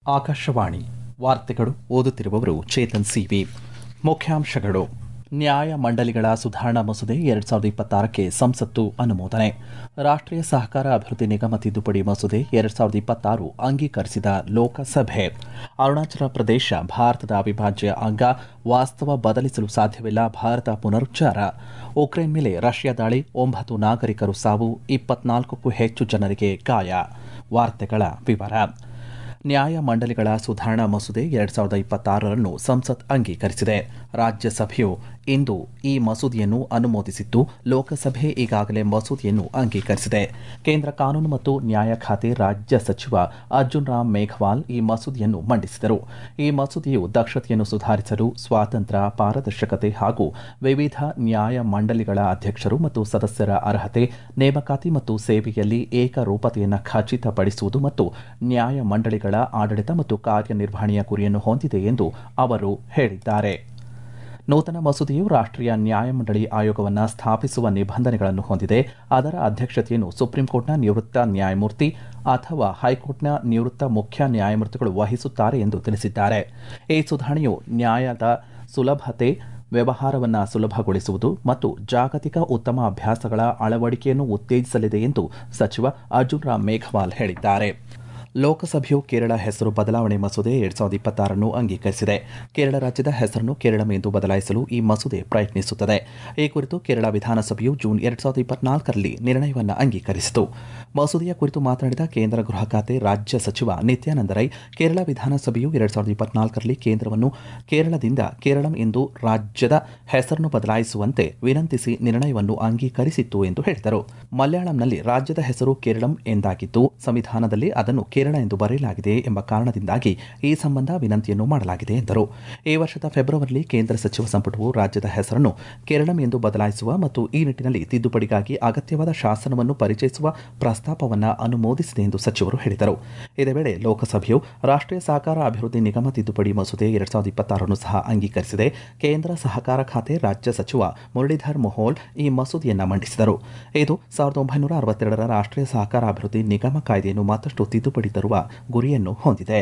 ಆಕಾಶವಾಣಿ ವಾರ್ತೆಗಳು ಓದುತ್ತಿರುವವರು ಚೇತನ್ ಸಿವಿ. ಮುಖ್ಯಾಂಶಗಳು. ನ್ಯಾಯ ಮಂಡಳಿಗಳ ಸುಧಾರಣಾ ಮಸೂದೆ 2026ಕ್ಕೆ ಸಂಸತ್ತು ಅನುಮೋದನೆ. ರಾಷ್ಟ್ರೀಯ ಸಹಕಾರ ಅಭಿವೃದ್ಧಿ ನಿಗಮ ತಿದ್ದುಪಡಿ ಮಸೂದೆ 2026 ಅಂಗೀಕರಿಸಿದ ಲೋಕಸಭೆ. ಅರುಣಾಚಲ ಪ್ರದೇಶ ಭಾರತದ ಅವಿಭಾಜ್ಯ ಅಂಗ, ವಾಸ್ತವ ಬದಲಿಸಲು ಸಾಧ್ಯವಿಲ್ಲ, ಭಾರತ ಪುನರುಚ್ಚಾರ. ಉಕ್ರೇನ್ ಮೇಲೆ ರಷ್ಯಾ ದಾಳಿ, 9 ನಾಗರಿಕರು ಸಾವು, 24ಕ್ಕೂ ಹೆಚ್ಚು ಜನರಿಗೆ ಗಾಯ. ವಾರ್ತೆಗಳ ವಿವರ. ನ್ಯಾಯ ಮಂಡಳಿಗಳ ಸುಧಾರಣಾ ಮಸೂದೆ 2026 ಸಂಸತ್ ಅಂಗೀಕರಿಸಿದೆ. ರಾಜ್ಯಸಭೆಯು ಇಂದು ಈ ಮಸೂದೆಯನ್ನು ಅನುಮೋದಿಸಿದ್ದು, ಲೋಕಸಭೆ ಈಗಾಗಲೇ ಮಸೂದೆಯನ್ನು ಅಂಗೀಕರಿಸಿದೆ. ಕೇಂದ್ರ ಕಾನೂನು ಮತ್ತು ನ್ಯಾಯ ಖಾತೆ ರಾಜ್ಯ ಸಚಿವ ಅರ್ಜುನ್ ರಾಮ್ ಮೇಘವಾಲ್ ಈ ಮಸೂದೆಯನ್ನು ಮಂಡಿಸಿದರು. ಈ ಮಸೂದೆಯು ದಕ್ಷತೆಯನ್ನು ಸುಧಾರಿಸಲು, ಸ್ವಾತಂತ್ರ್ಯ, ಪಾರದರ್ಶಕತೆ ಹಾಗೂ ವಿವಿಧ ನ್ಯಾಯ ಮಂಡಳಿಗಳ ಅಧ್ಯಕ್ಷರು ಮತ್ತು ಸದಸ್ಯರ ಅರ್ಹತೆ, ನೇಮಕಾತಿ ಮತ್ತು ಸೇವೆಯಲ್ಲಿ ಏಕರೂಪತೆಯನ್ನು ಖಚಿತಪಡಿಸುವುದು ಮತ್ತು ನ್ಯಾಯ ಮಂಡಳಿಗಳ ಆಡಳಿತ ಮತ್ತು ಕಾರ್ಯನಿರ್ವಹಣೆಯ ಗುರಿಯನ್ನು ಹೊಂದಿದೆ ಎಂದು ಅವರು ಹೇಳಿದ್ದಾರೆ. ನೂತನ ಮಸೂದೆಯು ರಾಷ್ಟ್ರೀಯ ನ್ಯಾಯಮಂಡಳಿ ಆಯೋಗವನ್ನು ಸ್ಥಾಪಿಸುವ ನಿಬಂಧನೆಗಳನ್ನು ಹೊಂದಿದೆ. ಅದರ ಅಧ್ಯಕ್ಷತೆಯನ್ನು ಸುಪ್ರೀಂಕೋರ್ಟ್ನ ನಿವೃತ್ತ ನ್ಯಾಯಮೂರ್ತಿ ಅಥವಾ ಹೈಕೋರ್ಟ್ನ ನಿವೃತ್ತ ಮುಖ್ಯ ನ್ಯಾಯಮೂರ್ತಿಗಳು ವಹಿಸುತ್ತಾರೆ ಎಂದು ತಿಳಿಸಿದ್ದಾರೆ. ಈ ಸುಧಾರಣೆಯು ನ್ಯಾಯದ ಸುಲಭತೆ, ವ್ಯವಹಾರವನ್ನು ಸುಲಭಗೊಳಿಸುವುದು ಮತ್ತು ಜಾಗತಿಕ ಉತ್ತಮ ಅಭ್ಯಾಸಗಳ ಅಳವಡಿಕೆಯನ್ನು ಉತ್ತೇಜಿಸಲಿದೆ ಎಂದು ಸಚಿವ ಅರ್ಜುನ್ ರಾಮ್ ಮೇಘವಾಲ್ ಹೇಳಿದ್ದಾರೆ. ಲೋಕಸಭೆಯು ಕೇರಳ ಹೆಸರು ಬದಲಾವಣೆ ಮಸೂದೆ 2026 ಅಂಗೀಕರಿಸಿದೆ. ಕೇರಳ ರಾಜ್ಯದ ಹೆಸರನ್ನು ಕೇರಳಂ ಎಂದು ಬದಲಾಯಿಸಲು ಈ ಮಸೂದೆ ಪ್ರಯತ್ನಿಸುತ್ತದೆ. ಈ ಕುರಿತು ಕೇರಳ ವಿಧಾನಸಭೆಯು ಜೂನ್ 2024ರಲ್ಲಿ ನಿರ್ಣಯವನ್ನು ಅಂಗೀಕರಿಸಿತು. ಮಸೂದೆಯ ಕುರಿತು ಮಾತನಾಡಿದ ಕೇಂದ್ರ ಗೃಹ ಖಾತೆ ರಾಜ್ಯ ಸಚಿವ ನಿತ್ಯಾನಂದ ರೈ, ಕೇರಳ ವಿಧಾನಸಭೆಯು 2024ರಲ್ಲಿ ಕೇಂದ್ರವನ್ನು ಕೇರಳದಿಂದ ಕೇರಳಂ ಎಂದು ರಾಜ್ಯದ ಹೆಸರನ್ನು ಬದಲಾಯಿಸುವಂತೆ ವಿನಂತಿಸಿ ನಿರ್ಣಯವನ್ನು ಅಂಗೀಕರಿಸಿತ್ತು ಎಂದು ಹೇಳಿದರು. ಮಲಯಾಳಂನಲ್ಲಿ ರಾಜ್ಯದ ಹೆಸರು ಕೇರಳಂ ಎಂದಾಗಿದ್ದು, ಸಂವಿಧಾನದಲ್ಲಿ ಅದನ್ನು ಕೇರಳ ಎಂದು ಬರೆಯಲಾಗಿದೆ ಎಂಬ ಕಾರಣದಿಂದಾಗಿ ಈ ಸಂಬಂಧ ವಿನಂತಿಯನ್ನು ಮಾಡಲಾಗಿದೆ ಎಂದರು. ಈ ವರ್ಷದ ಫೆಬ್ರವರಿಯಲ್ಲಿ ಕೇಂದ್ರ ಸಚಿವ ಸಂಪುಟವು ರಾಜ್ಯದ ಹೆಸರನ್ನು ಕೇರಳಂ ಎಂದು ಬದಲಾಯಿಸುವ ಮತ್ತು ಈ ನಿಟ್ಟಿನಲ್ಲಿ ತಿದ್ದುಪಡಿಗಾಗಿ ಅಗತ್ಯವಾದ ಶಾಸನವನ್ನು ಪರಿಚಯಿಸುವ ಪ್ರಸ್ತಾಪವನ್ನು ಅನುಮೋದಿಸಿದೆ ಎಂದು ಸಚಿವರು ಹೇಳಿದರು. ಇದೇ ವೇಳೆ ಲೋಕಸಭೆಯು ರಾಷ್ಟ್ರೀಯ ಸಹಕಾರ ಅಭಿವೃದ್ಧಿ ನಿಗಮ ತಿದ್ದುಪಡಿ ಮಸೂದೆ 2026 ಸಹ ಅಂಗೀಕರಿಸಿದೆ. ಕೇಂದ್ರ ಸಹಕಾರ ಖಾತೆ ರಾಜ್ಯ ಸಚಿವ ಮುರಳೀಧರ್ ಮೋಹೋಲ್ ಈ ಮಸೂದೆಯನ್ನು ಮಂಡಿಸಿದರು. ಇದು 1962ರ ರಾಷ್ಟ್ರೀಯ ಸಹಕಾರ ಅಭಿವೃದ್ಧಿ ನಿಗಮ ಕಾಯ್ದೆಯನ್ನು ಮತ್ತಷ್ಟು ತಿದ್ದುಪಡಿ ತರುವ ಗುರಿಯನ್ನು ಹೊಂದಿದೆ.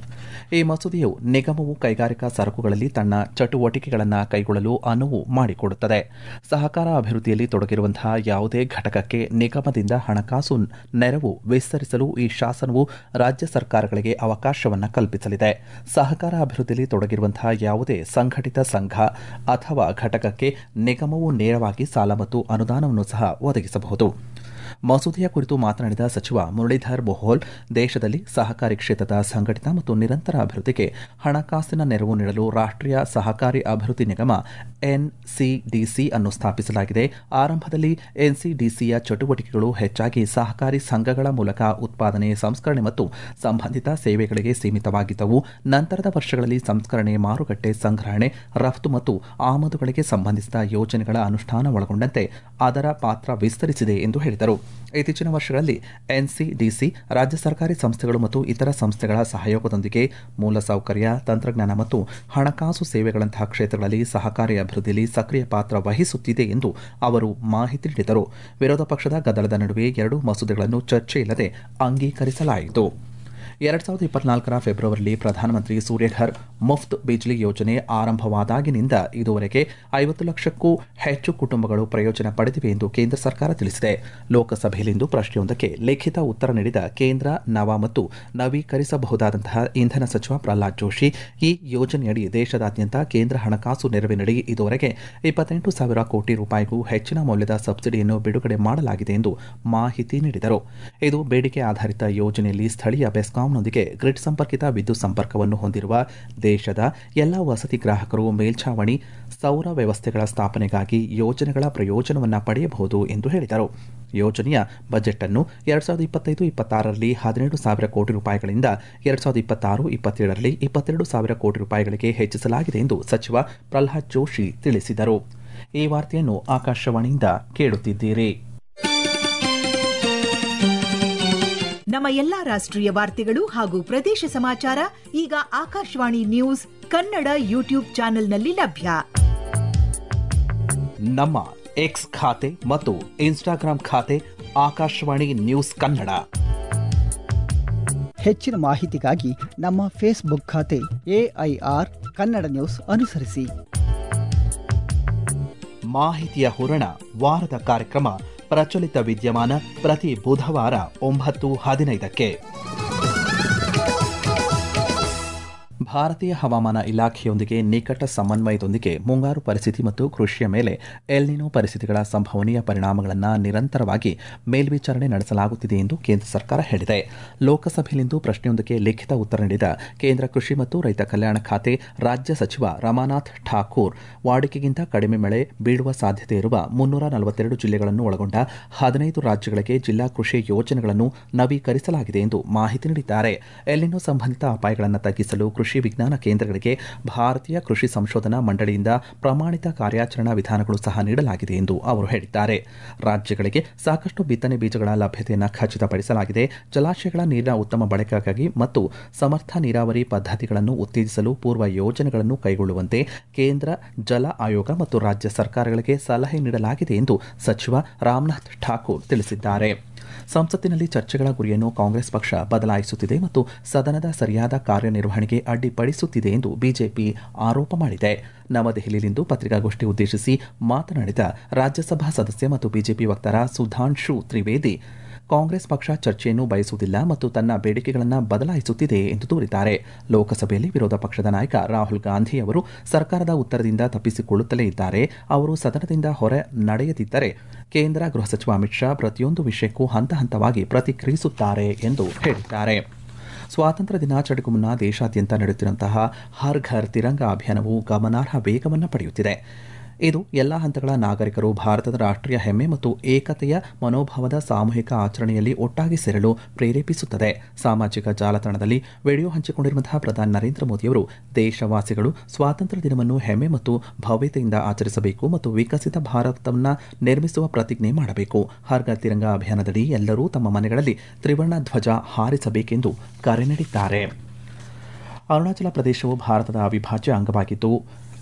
ಈ ಮಸೂದೆಯು ನಿಗಮವು ಕೈಗಾರಿಕಾ ಸರಕುಗಳಲ್ಲಿ ತನ್ನ ಚಟುವಟಿಕೆಗಳನ್ನು ಕೈಗೊಳ್ಳಲು ಅನುವು ಮಾಡಿಕೊಡುತ್ತದೆ. ಸಹಕಾರ ಅಭಿವೃದ್ಧಿಯಲ್ಲಿ ತೊಡಗಿರುವಂತಹ ಯಾವುದೇ ಘಟಕಕ್ಕೆ ನಿಗಮದಿಂದ ಹಣಕಾಸು ನೆರವು ವಿಸ್ತರಿಸಲು ಈ ಶಾಸನವು ರಾಜ್ಯ ಸರ್ಕಾರಗಳಿಗೆ ಅವಕಾಶವನ್ನು ಕಲ್ಪಿಸಲಿದೆ. ಸಹಕಾರ ಅಭಿವೃದ್ಧಿಯಲ್ಲಿ ತೊಡಗಿರುವಂತಹ ಯಾವುದೇ ಸಂಘಟಿತ ಸಂಘ ಅಥವಾ ಘಟಕಕ್ಕೆ ನಿಗಮವು ನೇರವಾಗಿ ಸಾಲ ಮತ್ತು ಅನುದಾನವನ್ನು ಸಹ ಒದಗಿಸಬಹುದು. ಮಸೂದೆಯ ಕುರಿತು ಮಾತನಾಡಿದ ಸಚಿವ ಮುರಳೀಧರ್ ಮೋಹೋಲ್, ದೇಶದಲ್ಲಿ ಸಹಕಾರಿ ಕ್ಷೇತ್ರದ ಸಂಘಟಿತ ಮತ್ತು ನಿರಂತರ ಅಭಿವೃದ್ಧಿಗೆ ಹಣಕಾಸಿನ ನೆರವು ನೀಡಲು ರಾಷ್ಟ್ರೀಯ ಸಹಕಾರಿ ಅಭಿವೃದ್ಧಿ ನಿಗಮ ಎನ್ಸಿಡಿಸಿ ಅನ್ನು ಸ್ಥಾಪಿಸಲಾಗಿದೆ. ಆರಂಭದಲ್ಲಿ ಎನ್ಸಿಡಿಸಿಯ ಚಟುವಟಿಕೆಗಳು ಹೆಚ್ಚಾಗಿ ಸಹಕಾರಿ ಸಂಘಗಳ ಮೂಲಕ ಉತ್ಪಾದನೆ, ಸಂಸ್ಕರಣೆ ಮತ್ತು ಸಂಬಂಧಿತ ಸೇವೆಗಳಿಗೆ ಸೀಮಿತವಾಗಿದ್ದವು. ನಂತರದ ವರ್ಷಗಳಲ್ಲಿ ಸಂಸ್ಕರಣೆ, ಮಾರುಕಟ್ಟೆ, ಸಂಗ್ರಹಣೆ, ರಫ್ತು ಮತ್ತು ಆಮದುಗಳಿಗೆ ಸಂಬಂಧಿಸಿದ ಯೋಜನೆಗಳ ಅನುಷ್ಠಾನ ಒಳಗೊಂಡಂತೆ ಅದರ ಪಾತ್ರ ವಿಸ್ತರಿಸಿದೆ ಎಂದು ಹೇಳಿದರು. ಇತ್ತೀಚಿನ ವರ್ಷಗಳಲ್ಲಿ ಎನ್ಸಿಡಿಸಿ ರಾಜ್ಯ ಸರ್ಕಾರಿ ಸಂಸ್ಥೆಗಳು ಮತ್ತು ಇತರ ಸಂಸ್ಥೆಗಳ ಸಹಯೋಗದೊಂದಿಗೆ ಮೂಲಸೌಕರ್ಯ, ತಂತ್ರಜ್ಞಾನ ಮತ್ತು ಹಣಕಾಸು ಸೇವೆಗಳಂತಹ ಕ್ಷೇತ್ರಗಳಲ್ಲಿ ಸಹಕಾರಿ ಅಭಿವೃದ್ಧಿಯಲ್ಲಿ ಸಕ್ರಿಯ ಪಾತ್ರ ವಹಿಸುತ್ತಿದೆ ಎಂದು ಅವರು ಮಾಹಿತಿ ನೀಡಿದರು. ವಿರೋಧ ಪಕ್ಷದ ಗದ್ದಲದ ನಡುವೆ ಎರಡೂ ಮಸೂದೆಗಳನ್ನು ಚರ್ಚೆಯಿಲ್ಲದೆ ಅಂಗೀಕರಿಸಲಾಯಿತು. 2024ರ ಫೆಬ್ರವರಿಯಲ್ಲಿ ಪ್ರಧಾನಮಂತ್ರಿ ಸೂರ್ಯಘರ್ ಮುಫ್ತ್ ಬಿಜ್ಲಿ ಯೋಜನೆ ಆರಂಭವಾದಾಗಿನಿಂದ ಇದುವರೆಗೆ 50 ಲಕ್ಷಕ್ಕೂ ಹೆಚ್ಚು ಕುಟುಂಬಗಳು ಪ್ರಯೋಜನ ಪಡೆದಿವೆ ಎಂದು ಕೇಂದ್ರ ಸರ್ಕಾರ ತಿಳಿಸಿದೆ. ಲೋಕಸಭೆಯಲ್ಲಿಂದು ಪ್ರಶ್ನೆಯೊಂದಕ್ಕೆ ಲಿಖಿತ ಉತ್ತರ ನೀಡಿದ ಕೇಂದ್ರ ನವ ಮತ್ತು ನವೀಕರಿಸಬಹುದಾದಂತಹ ಇಂಧನ ಸಚಿವ ಪ್ರಹ್ಲಾದ್ ಜೋಶಿ, ಈ ಯೋಜನೆಯಡಿ ದೇಶದಾದ್ಯಂತ ಕೇಂದ್ರ ಹಣಕಾಸು ನೆರವಿನಡಿ ಇದುವರೆಗೆ 28,000 ಕೋಟಿ ರೂಪಾಯಿಗೂ ಹೆಚ್ಚಿನ ಮೌಲ್ಯದ ಸಬ್ಸಿಡಿಯನ್ನು ಬಿಡುಗಡೆ ಮಾಡಲಾಗಿದೆ ಎಂದು ಮಾಹಿತಿ ನೀಡಿದರು. ಇದು ಬೇಡಿಕೆ ಆಧಾರಿತ ಯೋಜನೆಯಲ್ಲಿ ಸ್ಥಳೀಯ ಬೆಸ್ಕಾಂನೊಂದಿಗೆ ಗ್ರಿಡ್ ಸಂಪರ್ಕಿತ ವಿದ್ಯುತ್ ಸಂಪರ್ಕವನ್ನು ಹೊಂದಿರುವ ದೇಶದ ಎಲ್ಲ ವಸತಿ ಗ್ರಾಹಕರು ಮೇಲ್ಛಾವಣಿ ಸೌರ ವ್ಯವಸ್ಥೆಗಳ ಸ್ಥಾಪನೆಗಾಗಿ ಯೋಜನೆಗಳ ಪ್ರಯೋಜನವನ್ನು ಪಡೆಯಬಹುದು ಎಂದು ಹೇಳಿದರು. ಯೋಜನೆಯ ಬಜೆಟ್ ಅನ್ನು 2025-26ರಲ್ಲಿ 17,000 ಕೋಟಿ ರೂಪಾಯಿಗಳಿಂದ 2026-27ರಲ್ಲಿ 22,000 ಕೋಟಿ ರೂಪಾಯಿಗಳಿಗೆ ಹೆಚ್ಚಿಸಲಾಗಿದೆ ಎಂದು ಸಚಿವ ಪ್ರಹ್ಲಾದ್ ಜೋಶಿ ತಿಳಿಸಿದರು. ಈ ವಾರ್ತೆಯನ್ನು ಆಕಾಶವಾಣಿಯಿಂದ ಕೇಳುತ್ತಿದ್ದೀರಿ. ನಮ್ಮ ಎಲ್ಲಾ ರಾಷ್ಟ್ರೀಯ ವಾರ್ತೆಗಳು ಹಾಗೂ ಪ್ರದೇಶ ಸಮಾಚಾರ ಈಗ ಆಕಾಶವಾಣಿ ನ್ಯೂಸ್ ಕನ್ನಡ ಯೂಟ್ಯೂಬ್ ಚಾನೆಲ್ನಲ್ಲಿ ಲಭ್ಯ. ನಮ್ಮ ಎಕ್ಸ್ ಖಾತೆ ಮತ್ತು ಇನ್ಸ್ಟಾಗ್ರಾಂ ಖಾತೆ ಆಕಾಶವಾಣಿ ನ್ಯೂಸ್ ಕನ್ನಡ. ಹೆಚ್ಚಿನ ಮಾಹಿತಿಗಾಗಿ ನಮ್ಮ ಫೇಸ್ಬುಕ್ ಖಾತೆ AIR ಕನ್ನಡ ನ್ಯೂಸ್ ಅನುಸರಿಸಿ. ಮಾಹಿತಿಯ ಹೂರಣ ವಾರದ ಕಾರ್ಯಕ್ರಮ ಪ್ರಚಲಿತ ವಿದ್ಯಮಾನ ಪ್ರತಿ ಬುಧವಾರ 9:15ಕ್ಕೆ. ಭಾರತೀಯ ಹವಾಮಾನ ಇಲಾಖೆಯೊಂದಿಗೆ ನಿಕಟ ಸಮನ್ವಯದೊಂದಿಗೆ ಮುಂಗಾರು ಪರಿಸ್ಥಿತಿ ಮತ್ತು ಕೃಷಿಯ ಮೇಲೆ ಎಲ್ನಿನೋ ಪರಿಸ್ಥಿತಿಗಳ ಸಂಭವನೀಯ ಪರಿಣಾಮಗಳನ್ನು ನಿರಂತರವಾಗಿ ಮೇಲ್ವಿಚಾರಣೆ ನಡೆಸಲಾಗುತ್ತಿದೆ ಎಂದು ಕೇಂದ್ರ ಸರ್ಕಾರ ಹೇಳಿದೆ. ಲೋಕಸಭೆಯಲ್ಲಿಂದು ಪ್ರಶ್ನೆಯೊಂದಕ್ಕೆ ಲಿಖಿತ ಉತ್ತರ ನೀಡಿದ ಕೇಂದ್ರ ಕೃಷಿ ಮತ್ತು ರೈತ ಕಲ್ಯಾಣ ಖಾತೆ ರಾಜ್ಯ ಸಚಿವ ರಮಾನಾಥ್ ಠಾಕೂರ್, ವಾಡಿಕೆಗಿಂತ ಕಡಿಮೆ ಮಳೆ ಬೀಳುವ ಸಾಧ್ಯತೆ ಇರುವ 342 ಜಿಲ್ಲೆಗಳನ್ನು ಒಳಗೊಂಡ 15 ರಾಜ್ಯಗಳಿಗೆ ಜಿಲ್ಲಾ ಕೃಷಿ ಯೋಜನೆಗಳನ್ನು ನವೀಕರಿಸಲಾಗಿದೆ ಎಂದು ಮಾಹಿತಿ ನೀಡಿದ್ದಾರೆ. ಎಲ್ನಿನೋ ಸಂಬಂಧಿತ ಅಪಾಯಗಳನ್ನು ತಗ್ಗಿಸಲು ಕೃಷಿ ವಿಜ್ಞಾನ ಕೇಂದ್ರಗಳಿಗೆ ಭಾರತೀಯ ಕೃಷಿ ಸಂಶೋಧನಾ ಮಂಡಳಿಯಿಂದ ಪ್ರಮಾಣಿತ ಕಾರ್ಯಾಚರಣಾ ವಿಧಾನಗಳು ಸಹ ನೀಡಲಾಗಿದೆ ಎಂದು ಅವರು ಹೇಳಿದ್ದಾರೆ. ರಾಜ್ಯಗಳಿಗೆ ಸಾಕಷ್ಟು ಬಿತ್ತನೆ ಬೀಜಗಳ ಲಭ್ಯತೆಯನ್ನು ಖಚಿತಪಡಿಸಲಾಗಿದೆ. ಜಲಾಶಯಗಳ ನೀರಿನ ಉತ್ತಮ ಬಳಕೆಗಾಗಿ ಮತ್ತು ಸಮರ್ಥ ನೀರಾವರಿ ಪದ್ಧತಿಗಳನ್ನು ಉತ್ತೇಜಿಸಲು ಪೂರ್ವ ಯೋಜನೆಗಳನ್ನು ಕೈಗೊಳ್ಳುವಂತೆ ಕೇಂದ್ರ ಜಲ ಆಯೋಗ ಮತ್ತು ರಾಜ್ಯ ಸರ್ಕಾರಗಳಿಗೆ ಸಲಹೆ ನೀಡಲಾಗಿದೆ ಎಂದು ಸಚಿವ ರಾಮನಾಥ್ ಠಾಕೂರ್ ತಿಳಿಸಿದ್ದಾರೆ. ಸಂಸತ್ತಿನಲ್ಲಿ ಚರ್ಚೆಗಳ ಗುರಿಯನ್ನು ಕಾಂಗ್ರೆಸ್ ಪಕ್ಷ ಬದಲಾಯಿಸುತ್ತಿದೆ ಮತ್ತು ಸದನದ ಸರಿಯಾದ ಕಾರ್ಯನಿರ್ವಹಣೆಗೆ ಅಡ್ಡಿಪಡಿಸುತ್ತಿದೆ ಎಂದು ಬಿಜೆಪಿ ಆರೋಪ ಮಾಡಿದೆ. ನವದೆಹಲಿಯಲ್ಲಿಂದು ಪತ್ರಿಕಾಗೋಷ್ಠಿ ಉದ್ದೇಶಿಸಿ ಮಾತನಾಡಿದ ರಾಜ್ಯಸಭಾ ಸದಸ್ಯ ಮತ್ತು ಬಿಜೆಪಿ ವಕ್ತಾರ ಸುಧಾಂಶು ತ್ರಿವೇದಿ, ಕಾಂಗ್ರೆಸ್ ಪಕ್ಷ ಚರ್ಚೆಯನ್ನು ಬಯಸುವುದಿಲ್ಲ ಮತ್ತು ತನ್ನ ಬೇಡಿಕೆಗಳನ್ನು ಬದಲಾಯಿಸುತ್ತಿದೆ ಎಂದು ದೂರಿದ್ದಾರೆ. ಲೋಕಸಭೆಯಲ್ಲಿ ವಿರೋಧ ಪಕ್ಷದ ನಾಯಕ ರಾಹುಲ್ ಗಾಂಧಿ ಅವರು ಸರ್ಕಾರದ ಉತ್ತರದಿಂದ ತಪ್ಪಿಸಿಕೊಳ್ಳುತ್ತಲೇ ಇದ್ದಾರೆ. ಅವರು ಸದನದಿಂದ ಹೊರ ನಡೆಯದಿದ್ದರೆ ಕೇಂದ್ರ ಗೃಹ ಸಚಿವ ಅಮಿತ್ ಶಾ ಪ್ರತಿಯೊಂದು ವಿಷಯಕ್ಕೂ ಹಂತ ಹಂತವಾಗಿ ಪ್ರತಿಕ್ರಿಯಿಸುತ್ತಾರೆ ಎಂದು ಹೇಳಿದ್ದಾರೆ. ಸ್ವಾತಂತ್ರ್ಯ ದಿನಾಚರಣೆಗೂ ಮುನ್ನ ದೇಶಾದ್ಯಂತ ನಡೆಯುತ್ತಿರುವಂತಹ ಹರ್ ಘರ್ ತಿರಂಗ ಅಭಿಯಾನವು ಗಮನಾರ್ಹ ವೇಗವನ್ನು ಪಡೆಯುತ್ತಿದೆ. ಇದು ಎಲ್ಲ ಹಂತಗಳ ನಾಗರಿಕರು ಭಾರತದ ರಾಷ್ಟ್ರೀಯ ಹೆಮ್ಮೆ ಮತ್ತು ಏಕತೆಯ ಮನೋಭಾವದ ಸಾಮೂಹಿಕ ಆಚರಣೆಯಲ್ಲಿ ಒಟ್ಟಾಗಿ ಸೇರಲು ಪ್ರೇರೇಪಿಸುತ್ತದೆ. ಸಾಮಾಜಿಕ ಜಾಲತಾಣದಲ್ಲಿ ವಿಡಿಯೋ ಹಂಚಿಕೊಂಡಿರುವಂತಹ ಪ್ರಧಾನಿ ನರೇಂದ್ರ ಮೋದಿಯವರು ದೇಶವಾಸಿಗಳು ಸ್ವಾತಂತ್ರ್ಯ ದಿನವನ್ನು ಹೆಮ್ಮೆ ಮತ್ತು ಭವ್ಯತೆಯಿಂದ ಆಚರಿಸಬೇಕು ಮತ್ತು ವಿಕಸಿತ ಭಾರತವನ್ನು ನಿರ್ಮಿಸುವ ಪ್ರತಿಜ್ಞೆ ಮಾಡಬೇಕು. ಹರ್ ಘರ್ ತಿರಂಗ ಅಭಿಯಾನದಡಿ ಎಲ್ಲರೂ ತಮ್ಮ ಮನೆಗಳಲ್ಲಿ ತ್ರಿವರ್ಣ ಧ್ವಜ ಹಾರಿಸಬೇಕೆಂದು ಕರೆ ನೀಡಿದ್ದಾರೆ. ಅರುಣಾಚಲ ಪ್ರದೇಶವು ಭಾರತದ ಅವಿಭಾಜ್ಯ ಅಂಗವಾಗಿದ್ದು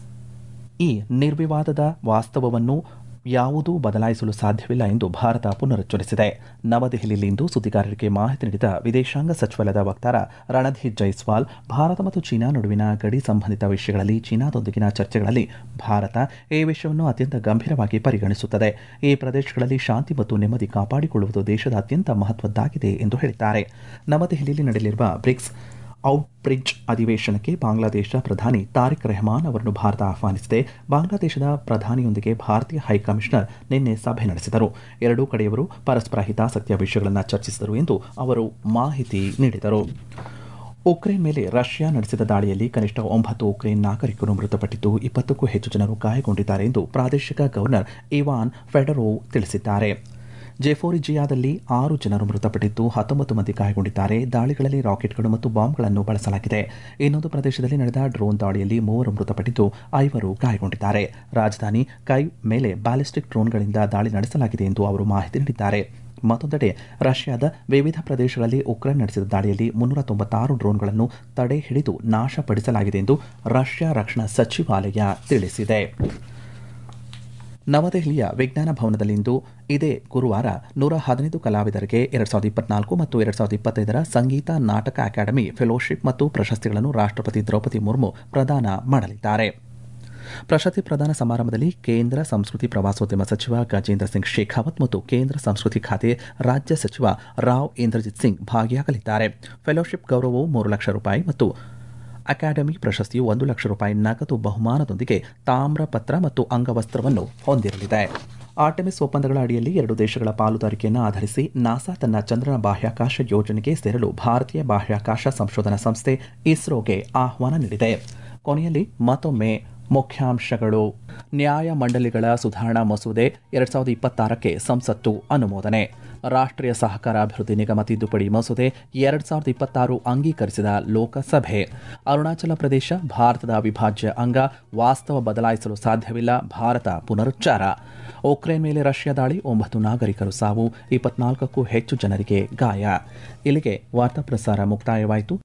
ಈ ನಿರ್ವಿವಾದದ ವಾಸ್ತವವನ್ನು ಯಾವುದೂ ಬದಲಾಯಿಸಲು ಸಾಧ್ಯವಿಲ್ಲ ಎಂದು ಭಾರತ ಪುನರುಚ್ಚರಿಸಿದೆ. ನವದೆಹಲಿಯಲ್ಲಿಂದು ಸುದ್ದಿಗಾರರಿಗೆ ಮಾಹಿತಿ ನೀಡಿದ ವಿದೇಶಾಂಗ ಸಚಿವಾಲಯದ ವಕ್ತಾರ ರಣಧೀರ್ ಜೈಸ್ವಾಲ್, ಭಾರತ ಮತ್ತು ಚೀನಾ ನಡುವಿನ ಗಡಿ ಸಂಬಂಧಿತ ವಿಷಯಗಳಲ್ಲಿ ಚೀನಾದೊಂದಿಗಿನ ಚರ್ಚೆಗಳಲ್ಲಿ ಭಾರತ ಈ ವಿಷಯವನ್ನು ಅತ್ಯಂತ ಗಂಭೀರವಾಗಿ ಪರಿಗಣಿಸುತ್ತದೆ. ಈ ಪ್ರದೇಶಗಳಲ್ಲಿ ಶಾಂತಿ ಮತ್ತು ನೆಮ್ಮದಿ ಕಾಪಾಡಿಕೊಳ್ಳುವುದು ದೇಶದ ಅತ್ಯಂತ ಮಹತ್ವದ್ದಾಗಿದೆ ಎಂದು ಹೇಳಿದ್ದಾರೆ. ನವದೆಹಲಿಯಲ್ಲಿ ನಡೆಯಲಿರುವ ಬ್ರಿಕ್ಸ್ ಔಟ್ಬ್ರಿಡ್ಜ್ ಅಧಿವೇಶನಕ್ಕೆ ಬಾಂಗ್ಲಾದೇಶ ಪ್ರಧಾನಿ ತಾರಿಕ್ ರೆಹಮಾನ್ ಅವರನ್ನು ಭಾರತ ಆಹ್ವಾನಿಸಿದೆ. ಬಾಂಗ್ಲಾದೇಶದ ಪ್ರಧಾನಿಯೊಂದಿಗೆ ಭಾರತೀಯ ಹೈಕಮಿಷನರ್ ನಿನ್ನೆ ಸಭೆ ನಡೆಸಿದರು. ಎರಡೂ ಕಡೆಯವರು ಪರಸ್ಪರ ಹಿತಾಸಕ್ತಿಯ ವಿಷಯಗಳನ್ನು ಚರ್ಚಿಸಿದರು ಎಂದು ಅವರು ಮಾಹಿತಿ ನೀಡಿದರು. ಉಕ್ರೇನ್ ಮೇಲೆ ರಷ್ಯಾ ನಡೆಸಿದ ದಾಳಿಯಲ್ಲಿ ಕನಿಷ್ಠ 9 ಉಕ್ರೇನ್ ನಾಗರಿಕರು ಮೃತಪಟ್ಟಿದ್ದು 20ಕ್ಕೂ ಹೆಚ್ಚು ಜನರು ಗಾಯಗೊಂಡಿದ್ದಾರೆ ಎಂದು ಪ್ರಾದೇಶಿಕ ಗವರ್ನರ್ ಇವಾನ್ ಫೆಡರೋವ್ ತಿಳಿಸಿದ್ದಾರೆ. ಜೆಫೋರಿಜಿಯಾದಲ್ಲಿ 6 ಜನರು ಮೃತಪಟ್ಟಿದ್ದು 19 ಮಂದಿ ಗಾಯಗೊಂಡಿದ್ದಾರೆ. ದಾಳಿಗಳಲ್ಲಿ ರಾಕೆಟ್ಗಳು ಮತ್ತು ಬಾಂಬ್ಗಳನ್ನು ಬಳಸಲಾಗಿದೆ. ಇನ್ನೊಂದು ಪ್ರದೇಶದಲ್ಲಿ ನಡೆದ ಡ್ರೋನ್ ದಾಳಿಯಲ್ಲಿ 3 ಮೃತಪಟ್ಟಿದ್ದು 5 ಗಾಯಗೊಂಡಿದ್ದಾರೆ. ರಾಜಧಾನಿ ಕೈವ್ ಮೇಲೆ ಬ್ಯಾಲಿಸ್ಟಿಕ್ ಡ್ರೋನ್ಗಳಿಂದ ದಾಳಿ ನಡೆಸಲಾಗಿದೆ ಎಂದು ಅವರು ಮಾಹಿತಿ ನೀಡಿದ್ದಾರೆ. ಮತ್ತೊಂದೆಡೆ ರಷ್ಯಾದ ವಿವಿಧ ಪ್ರದೇಶಗಳಲ್ಲಿ ಉಕ್ರೇನ್ ನಡೆಸಿದ ದಾಳಿಯಲ್ಲಿ 396 ಡ್ರೋನ್ಗಳನ್ನು ತಡೆ ಹಿಡಿದು ನಾಶಪಡಿಸಲಾಗಿದೆ ಎಂದು ರಷ್ಯಾ ರಕ್ಷಣಾ ಸಚಿವಾಲಯ ತಿಳಿಸಿದೆ. ನವದೆಹಲಿಯ ವಿಜ್ಞಾನ ಭವನದಲ್ಲಿಂದು ಇದೇ ಗುರುವಾರ 115 ಕಲಾವಿದರಿಗೆ 2024 ಮತ್ತು 2025 ಸಂಗೀತ ನಾಟಕ ಅಕಾಡೆಮಿ ಫೆಲೋಶಿಪ್ ಮತ್ತು ಪ್ರಶಸ್ತಿಗಳನ್ನು ರಾಷ್ಟ್ರಪತಿ ದ್ರೌಪದಿ ಮುರ್ಮು ಪ್ರದಾನ ಮಾಡಲಿದ್ದಾರೆ. ಪ್ರಶಸ್ತಿ ಪ್ರದಾನ ಸಮಾರಂಭದಲ್ಲಿ ಕೇಂದ್ರ ಸಂಸ್ಕೃತಿ ಪ್ರವಾಸೋದ್ಯಮ ಸಚಿವ ಗಜೇಂದ್ರ ಸಿಂಗ್ ಶೇಖಾವತ್ ಮತ್ತು ಕೇಂದ್ರ ಸಂಸ್ಕೃತಿ ಖಾತೆ ರಾಜ್ಯ ಸಚಿವ ರಾವ್ ಇಂದ್ರಜಿತ್ ಸಿಂಗ್ ಭಾಗಿಯಾಗಲಿದ್ದಾರೆ. ಫೆಲೋಶಿಪ್ ಗೌರವವು 3 ಲಕ್ಷ ರೂಪಾಯಿ ಮತ್ತು ಅಕಾಡೆಮಿ ಪ್ರಶಸ್ತಿಯು 1 ಲಕ್ಷ ರೂಪಾಯಿ ನಗದು ಬಹುಮಾನದೊಂದಿಗೆ ತಾಮ್ರಪತ್ರ ಮತ್ತು ಅಂಗವಸ್ತ್ರವನ್ನು ಹೊಂದಿರಲಿದೆ. ಆರ್ಟೆಮಿಸ್ ಒಪ್ಪಂದಗಳ ಅಡಿಯಲ್ಲಿ 2 ದೇಶಗಳ ಪಾಲುದಾರಿಕೆಯನ್ನು ಆಧರಿಸಿ ನಾಸಾ ತನ್ನ ಚಂದ್ರನ ಬಾಹ್ಯಾಕಾಶ ಯೋಜನೆಗೆ ಸೇರಲು ಭಾರತೀಯ ಬಾಹ್ಯಾಕಾಶ ಸಂಶೋಧನಾ ಸಂಸ್ಥೆ ಇಸ್ರೋಗೆ ಆಹ್ವಾನ ನೀಡಿದೆ. ಕೊನೆಯಲ್ಲಿ ಮತ್ತೊಮ್ಮೆ ಮುಖ್ಯಾಂಶಗಳು. ನ್ಯಾಯಮಂಡಳಿಗಳ ಸುಧಾರಣಾ ಮಸೂದೆ 2026ಕ್ಕೆ ಸಂಸತ್ತು ಅನುಮೋದನೆ. ರಾಷ್ಟ್ರೀಯ ಸಹಕಾರ ಅಭಿವೃದ್ಧಿ ನಿಗಮ ತಿದ್ದುಪಡಿ ಮಸೂದೆ 2026 ಅಂಗೀಕರಿಸಿದ ಲೋಕಸಭೆ. ಅರುಣಾಚಲ ಪ್ರದೇಶ ಭಾರತದ ಅವಿಭಾಜ್ಯ ಅಂಗ, ವಾಸ್ತವ ಬದಲಾಯಿಸಲು ಸಾಧ್ಯವಿಲ್ಲ, ಭಾರತ ಪುನರುಚ್ಚಾರ. ಉಕ್ರೇನ್ ಮೇಲೆ ರಷ್ಯಾ ದಾಳಿ, 9 ನಾಗರಿಕರು ಸಾವು, 24ಕ್ಕೂ ಹೆಚ್ಚು ಜನರಿಗೆ ಗಾಯ. ಇಲ್ಲಿಗೆ ವಾರ್ತಾ ಪ್ರಸಾರ ಮುಕ್ತಾಯವಾಯಿತು.